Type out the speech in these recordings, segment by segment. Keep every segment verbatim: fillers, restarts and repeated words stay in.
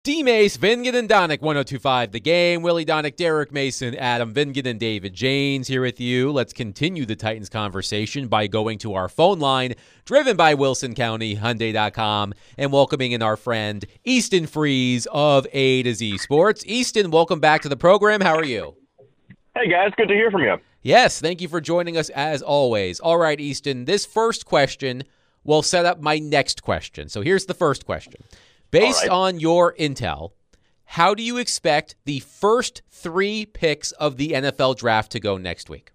D-Mace, Vingan and Donick, one oh two point five The Game. Willie Donick, Derek Mason, Adam Vingan, and David Janes here with you. Let's continue the Titans conversation by going to our phone line, driven by Wilson County Hyundai dot com, and welcoming in our friend Easton Freeze of A to Z Sports. Easton, welcome back to the program. How are you? Hey, guys. Good to hear from you. Yes, thank you for joining us as always. All right, Easton, this first question will set up my next question. So here's the first question. Based right. on your intel, how do you expect the first three picks of the N F L draft to go next week?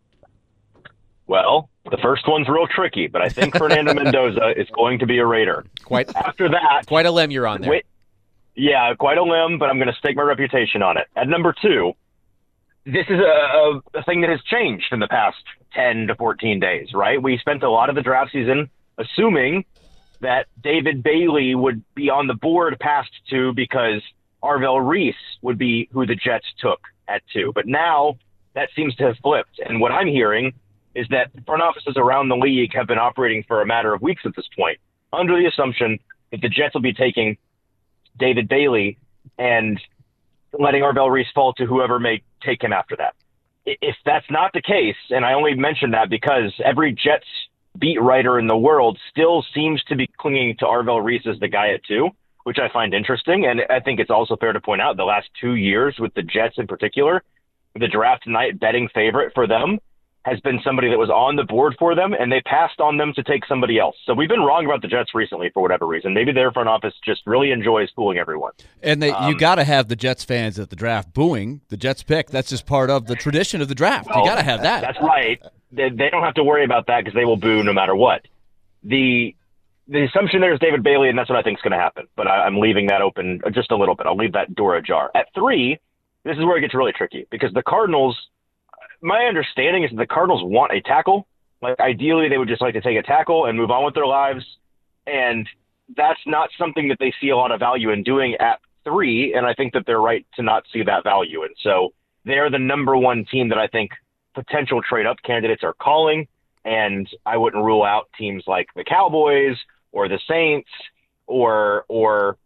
Well, the first one's real tricky, but I think Fernando Mendoza is going to be a Raider. Quite after that, quite a limb you're on there. Wait, yeah, quite a limb, but I'm going to stake my reputation on it. At number two, this is a, a thing that has changed in the past ten to fourteen days, right? We spent a lot of the draft season assuming that David Bailey would be on the board past two because Arvell Reese would be who the Jets took at two. But now that seems to have flipped. And what I'm hearing is that front offices around the league have been operating for a matter of weeks at this point, under the assumption that the Jets will be taking David Bailey and letting Arvell Reese fall to whoever may take him after that. If that's not the case, and I only mention that because every Jets beat writer in the world still seems to be clinging to Arvell Reese as the guy at two, which I find interesting. And I think it's also fair to point out the last two years with the Jets in particular, the draft night betting favorite for them has been somebody that was on the board for them, and they passed on them to take somebody else. So we've been wrong about the Jets recently for whatever reason. Maybe their front office just really enjoys fooling everyone. And they, um, you got to have the Jets fans at the draft booing the Jets pick. That's just part of the tradition of the draft. Well, you got to have that. That's right. They, they don't have to worry about that because they will boo no matter what. The the assumption there is David Bailey, and that's what I think is going to happen. But I, I'm leaving that open just a little bit. I'll leave that door ajar. At three, this is where it gets really tricky because the Cardinals, my understanding is that the Cardinals want a tackle. Like ideally, they would just like to take a tackle and move on with their lives. And that's not something that they see a lot of value in doing at three. And I think that they're right to not see that value. And so they're the number one team that I think potential trade-up candidates are calling, and I wouldn't rule out teams like the Cowboys or the Saints or or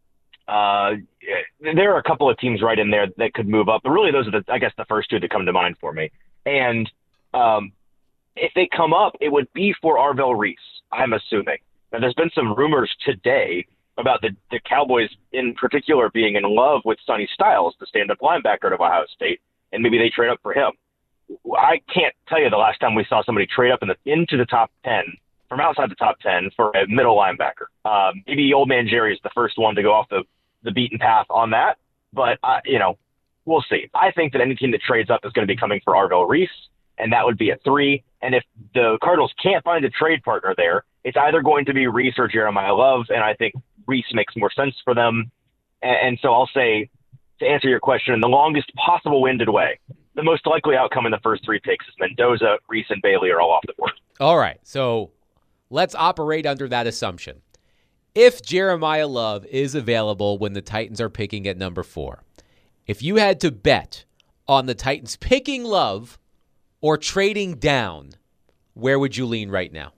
uh, there are a couple of teams right in there that could move up. But really, those are, the I guess, the first two that come to mind for me. And um, if they come up, it would be for Arvell Reese, I'm assuming. Now, there's been some rumors today about the, the Cowboys in particular being in love with Sonny Styles, the stand-up linebacker at Ohio State, and maybe they trade up for him. I can't tell you the last time we saw somebody trade up in the, into the top ten from outside the top ten for a middle linebacker. Um, maybe Old Man Jerry is the first one to go off the, the beaten path on that, but uh, you know, we'll see. I think that any team that trades up is going to be coming for Arvell Reese, and that would be at three. And if the Cardinals can't find a trade partner there, it's either going to be Reese or Jeremiah Love, and I think Reese makes more sense for them. And, and so I'll say, to answer your question, in the longest possible winded way, the most likely outcome in the first three picks is Mendoza, Reese, and Bailey are all off the board. All right, so let's operate under that assumption. If Jeremiah Love is available when the Titans are picking at number four, if you had to bet on the Titans picking Love or trading down, where would you lean right now?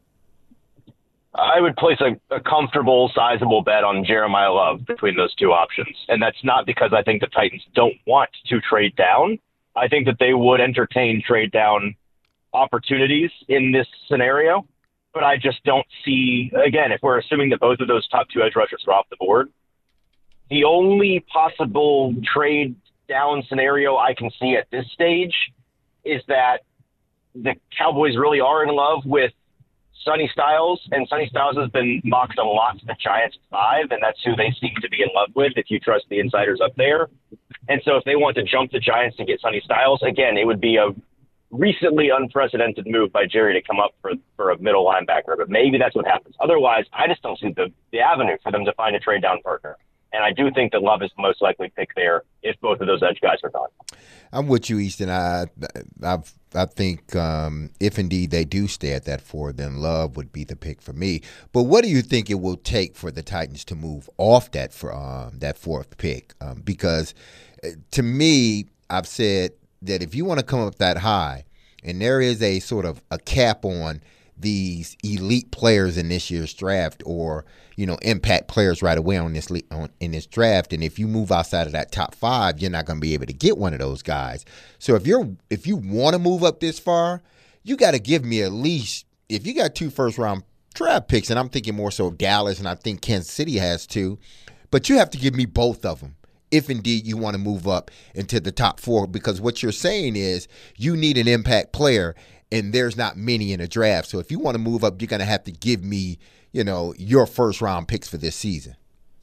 I would place a, a comfortable, sizable bet on Jeremiah Love between those two options. And that's not because I think the Titans don't want to trade down. I think that they would entertain trade down opportunities in this scenario, but I just don't see, again, if we're assuming that both of those top two edge rushers are off the board, the only possible trade down scenario I can see at this stage is that the Cowboys really are in love with Sonny Styles, and Sonny Styles has been mocked a lot to the Giants at five, and that's who they seem to be in love with if you trust the insiders up there. And so if they want to jump the Giants and get Sonny Styles, again, it would be a recently unprecedented move by Jerry to come up for, for a middle linebacker, but maybe that's what happens. Otherwise, I just don't see the, the avenue for them to find a trade down partner. And I do think that Love is the most likely pick there if both of those edge guys are gone. I'm with you, Easton. I I I think um, if indeed they do stay at that four, then Love would be the pick for me. But what do you think it will take for the Titans to move off that for um, that fourth pick? Um, because uh, to me, I've said that if you want to come up that high, and there is a sort of a cap on these elite players in this year's draft, or you know, impact players right away on this on, in this draft. And if you move outside of that top five, you're not going to be able to get one of those guys. So if you're if you want to move up this far, you got to give me at least, if you got two first round draft picks, and I'm thinking more so Dallas, and I think Kansas City has two, but you have to give me both of them if indeed you want to move up into the top four, because what you're saying is you need an impact player, and there's not many in a draft. So if you want to move up, you're going to have to give me, you know, your first round picks for this season.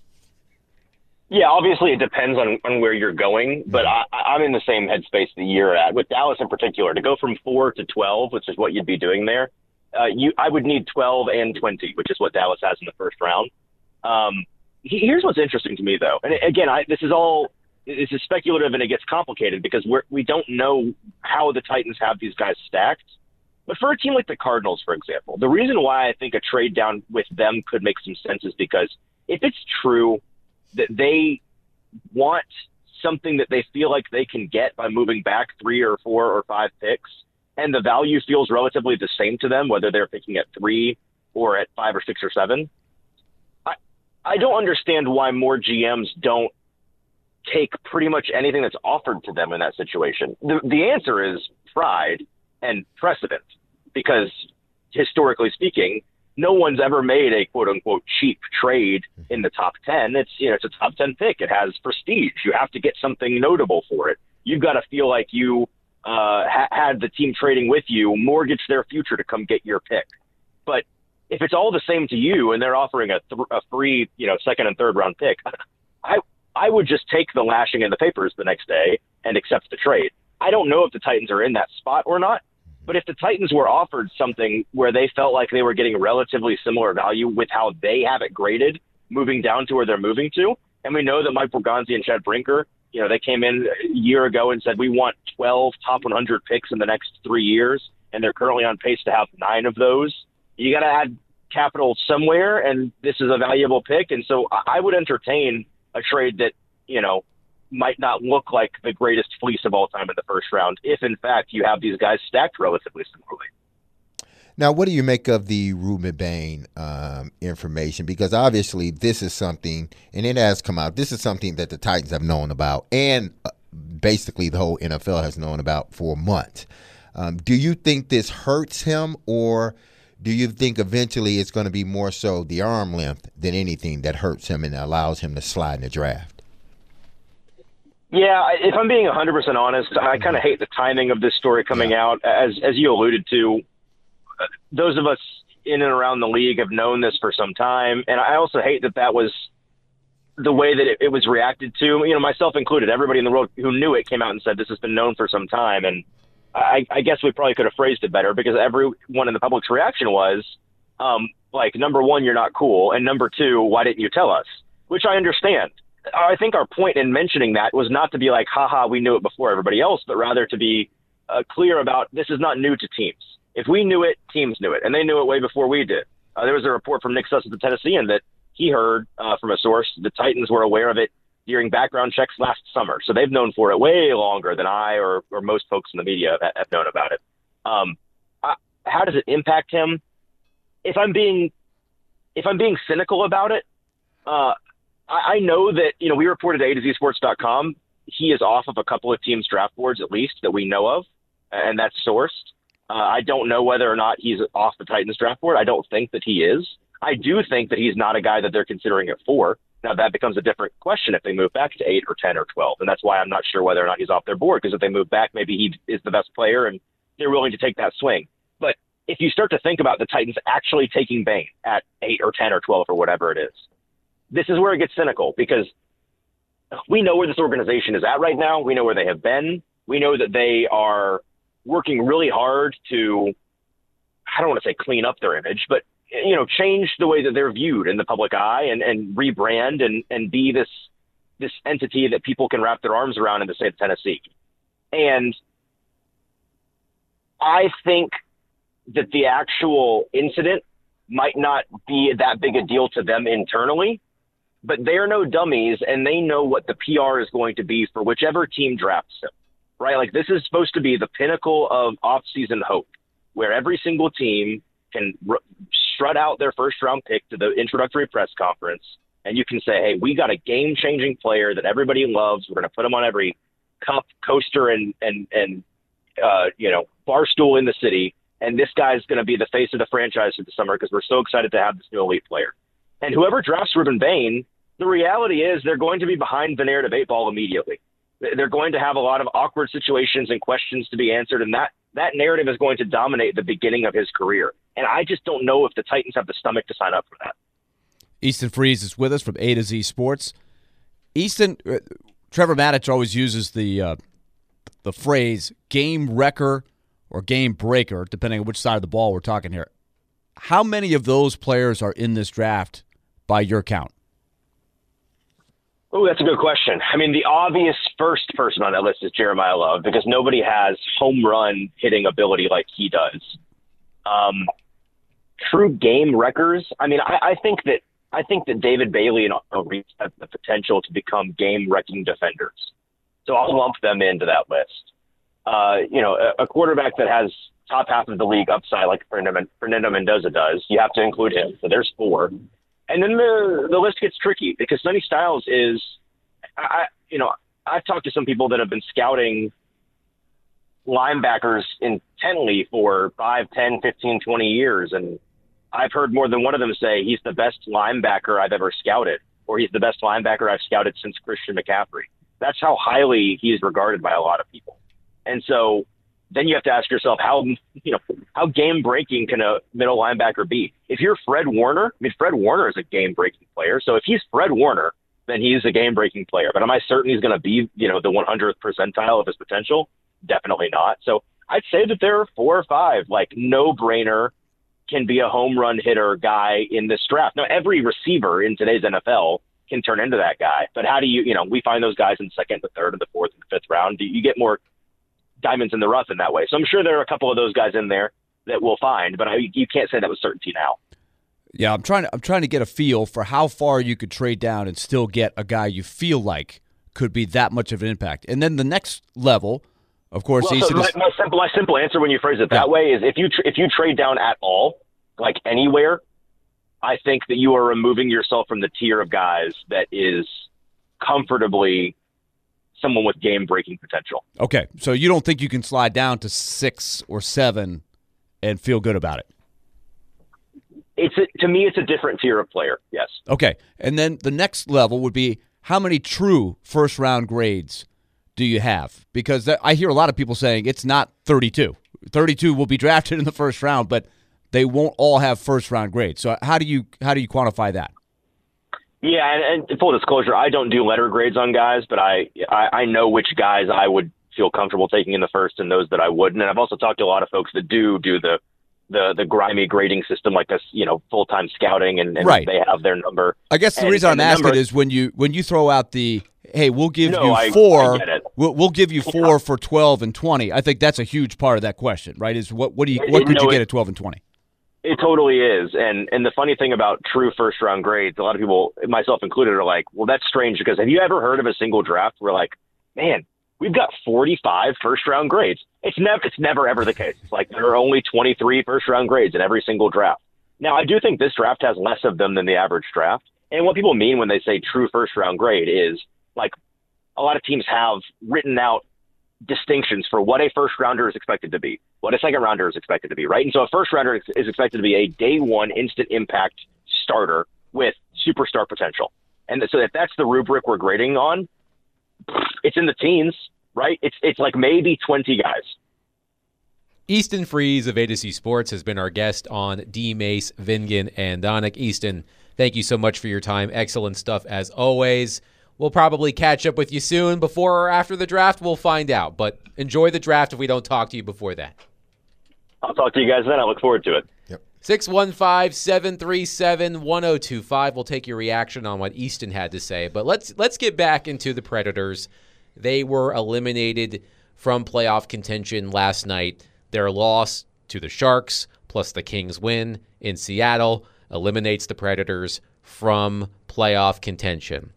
Yeah, obviously it depends on, on where you're going, but I, I'm in the same headspace that you're at. With Dallas in particular, to go from four to twelve, which is what you'd be doing there, uh, you I would need twelve and twenty, which is what Dallas has in the first round. Um, here's what's interesting to me, though, and again, I, this is all this is speculative, and it gets complicated because we're, we don't know how the Titans have these guys stacked. But for a team like the Cardinals, for example, the reason why I think a trade down with them could make some sense is because if it's true that they want something that they feel like they can get by moving back three or four or five picks, and the value feels relatively the same to them, whether they're picking at three or at five or six or seven, I, I don't understand why more G Ms don't take pretty much anything that's offered to them in that situation. The, the answer is pride and precedent, because historically speaking, no one's ever made a quote unquote cheap trade in the top ten. It's, you know, it's a top ten pick. It has prestige. You have to get something notable for it. You've got to feel like you uh, ha- had the team trading with you mortgage their future to come get your pick. But if it's all the same to you and they're offering a, th- a free, you know, second and third round pick, I, I would just take the lashing in the papers the next day and accept the trade. I don't know if the Titans are in that spot or not. But if the Titans were offered something where they felt like they were getting relatively similar value with how they have it graded, moving down to where they're moving to, and we know that Mike Borgonzi and Chad Brinker, you know, they came in a year ago and said, we want twelve top one hundred picks in the next three years, and they're currently on pace to have nine of those. You got to add capital somewhere, and this is a valuable pick. And so I would entertain a trade that, you know, might not look like the greatest fleece of all time in the first round, if in fact you have these guys stacked relatively similarly. Now, what do you make of the Ruben Bain um, information? Because obviously this is something, and it has come out, this is something that the Titans have known about, and uh, basically the whole N F L has known about for months. Um, do you think this hurts him, or do you think eventually it's going to be more so the arm length than anything that hurts him and allows him to slide in the draft? Yeah, if I'm being one hundred percent honest, I kind of hate the timing of this story coming yeah. out. As as you alluded to, those of us in and around the league have known this for some time. And I also hate that that was the way that it, it was reacted to, you know, myself included. Everybody in the world who knew it came out and said this has been known for some time. And I, I guess we probably could have phrased it better, because everyone in the public's reaction was, um, like, number one, you're not cool. And number two, why didn't you tell us? Which I understand. I think our point in mentioning that was not to be like, haha, we knew it before everybody else, but rather to be uh, clear about this is not new to teams. If we knew it, teams knew it, and they knew it way before we did. Uh, there was a report from Nick Suss of the Tennessean that he heard uh, from a source the Titans were aware of it during background checks last summer. So they've known for it way longer than I or, or most folks in the media have, have known about it. Um, I, how does it impact him? If I'm being, if I'm being cynical about it, uh, I know that, you know, we reported A to Z Sports dot com. He is off of a couple of teams' draft boards, at least, that we know of, and that's sourced. Uh, I don't know whether or not he's off the Titans' draft board. I don't think that he is. I do think that he's not a guy that they're considering at four. Now, that becomes a different question if they move back to eight or ten or twelve, and that's why I'm not sure whether or not he's off their board, because if they move back, maybe he is the best player, and they're willing to take that swing. But if you start to think about the Titans actually taking Bain at eight or ten or twelve or whatever it is, this is where it gets cynical, because we know where this organization is at right now. We know where they have been. We know that they are working really hard to, I don't want to say clean up their image, but, you know, change the way that they're viewed in the public eye, and, and rebrand and, and be this, this entity that people can wrap their arms around in the state of Tennessee. And I think that the actual incident might not be that big a deal to them internally, but they're no dummies, and they know what the P R is going to be for whichever team drafts him, right? Like, this is supposed to be the pinnacle of off-season hope, where every single team can r- strut out their first round pick to the introductory press conference, and you can say, hey, we got a game changing player that everybody loves. We're going to put him on every cup, coaster, and and and uh, you know, bar stool in the city. And this guy's going to be the face of the franchise for the summer because we're so excited to have this new elite player. And whoever drafts Ruben Bain, the reality is they're going to be behind the narrative eight ball immediately. They're going to have a lot of awkward situations and questions to be answered, and that, that narrative is going to dominate the beginning of his career. And I just don't know if the Titans have the stomach to sign up for that. Easton Freeze is with us from A to Z Sports. Easton, uh, Trevor Maddich always uses the uh, the phrase game wrecker or game breaker, depending on which side of the ball we're talking here. How many of those players are in this draft by your count? Oh, that's a good question. I mean, the obvious first person on that list is Jeremiah Love because nobody has home run hitting ability like he does. Um, true game wreckers. I mean, I, I think that I think that David Bailey and Arnold Reed have the potential to become game wrecking defenders. So I'll lump them into that list. Uh, you know, a, a quarterback that has top half of the league upside like Fernando, Fernando Mendoza does, you have to include him. So there's four. And then the the list gets tricky because Sonny Styles is, I you know, I've talked to some people that have been scouting linebackers intently for five, ten, fifteen, twenty years. And I've heard more than one of them say he's the best linebacker I've ever scouted, or he's the best linebacker I've scouted since Christian McCaffrey. That's how highly he's regarded by a lot of people. And so then you have to ask yourself, how you know how game-breaking can a middle linebacker be? If you're Fred Warner, I mean, Fred Warner is a game-breaking player. So if he's Fred Warner, then he's a game-breaking player. But am I certain he's going to be, you know, the one hundredth percentile of his potential? Definitely not. So I'd say that there are four or five, like, no-brainer can be a home run hitter guy in this draft. Now, every receiver in today's N F L can turn into that guy. But how do you, you know, we find those guys in the second, the third, and the fourth, and the fifth round. Do you get more diamonds in the rough in that way? So I'm sure there are a couple of those guys in there that we'll find, but I, you can't say that with certainty now. Yeah, I'm trying to I'm trying to get a feel for how far you could trade down and still get a guy you feel like could be that much of an impact. And then the next level, of course, well, so my, is, my simple my simple answer when you phrase it that yeah. way is if you tr- if you trade down at all, like anywhere, I think that you are removing yourself from the tier of guys that is comfortably someone with game-breaking potential. Okay, so you don't think you can slide down to six or seven and feel good about it? It's a, to me, it's a different tier of player, yes. Okay, and then the next level would be how many true first-round grades do you have? Because I hear a lot of people saying it's not thirty-two. thirty-two will be drafted in the first round, but they won't all have first-round grades. So how do you how do you quantify that? Yeah, and, and full disclosure, I don't do letter grades on guys, but I, I I know which guys I would feel comfortable taking in the first and those that I wouldn't. And I've also talked to a lot of folks that do do the the, the grimy grading system like this, you know, full-time scouting, and, and right. they have their number. I guess the and, reason I'm asking number, is when you when you throw out the, hey, we'll give no, you I, four, I get it. We'll, we'll give you four yeah. for twelve and twenty. I think that's a huge part of that question, right? Is what what do you what could no, you get it, at twelve and twenty? It totally is. And and the funny thing about true first round grades, a lot of people, myself included, are like, well, that's strange because have you ever heard of a single draft where like, man, we've got forty-five first round grades? It's never it's never ever the case. It's like there are only twenty-three first round grades in every single draft. Now, I do think this draft has less of them than the average draft. And what people mean when they say true first round grade is like a lot of teams have written out distinctions for what a first rounder is expected to be, what a second rounder is expected to be, right? And so a first rounder is expected to be a day one instant impact starter with superstar potential. And so if that's the rubric we're grading on, it's in the teens, right? It's it's like maybe twenty guys. Easton Freeze of A to Z Sports has been our guest on D. Mace, Vingan, and Donick. Easton, thank you so much for your time. Excellent stuff as always. We'll probably catch up with you soon. Before or after the draft, we'll find out. But enjoy the draft if we don't talk to you before that. I'll talk to you guys then. I look forward to it. Yep. six one five, seven three seven, one oh two five. We'll take your reaction on what Easton had to say. But let's let's get back into the Predators. They were eliminated from playoff contention last night. Their loss to the Sharks plus the Kings win in Seattle eliminates the Predators from playoff contention.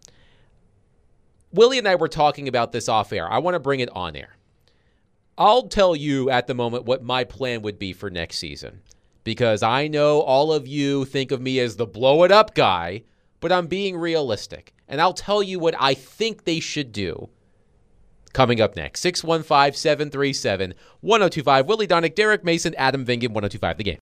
Willie and I were talking about this off air. I want to bring it on air. I'll tell you at the moment what my plan would be for next season. because I know all of you think of me as the blow it up guy, but I'm being realistic. And I'll tell you what I think they should do. Coming up next, six one five, seven three seven, one oh two five. Willie Donick, Derek Mason, Adam Vingan, one oh two five The Game.